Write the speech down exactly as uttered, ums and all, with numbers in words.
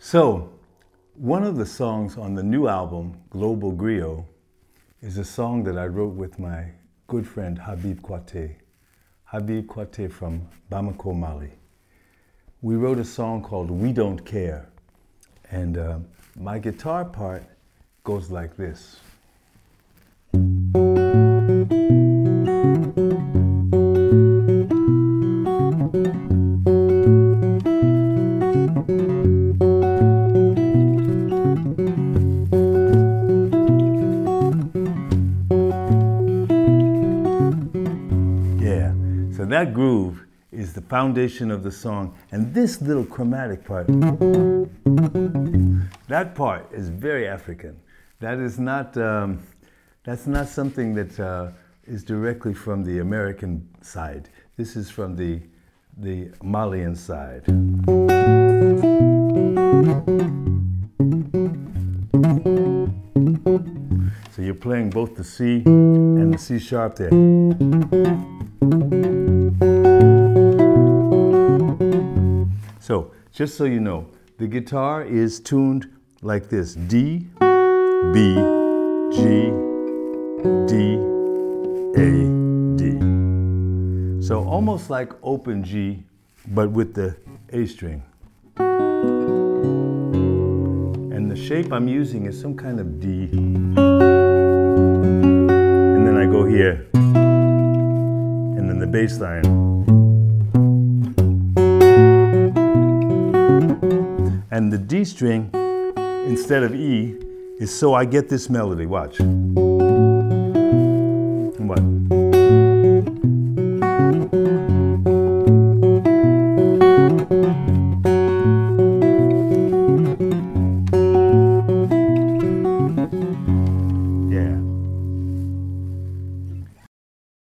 So, one of the songs on the new album, Global Griot, is a song that I wrote with my good friend Habib Kwate. Habib Kwate from Bamako, Mali. We wrote a song called We Don't Care. And uh, my guitar part goes like this. Yeah, so that groove is the foundation of the song, and this little chromatic part, that part is very African. That is not, um, that's not something that uh, is directly from the American side. This is from the, the Malian side. So you're playing both the C and the C sharp there. So, just so you know, the guitar is tuned like this: D, B, G, D, A, D. So almost like open G, but with the A string. And the shape I'm using is some kind of D. And then I go here. And then the bass line. And the D string, instead of E, is so I get this melody. Watch.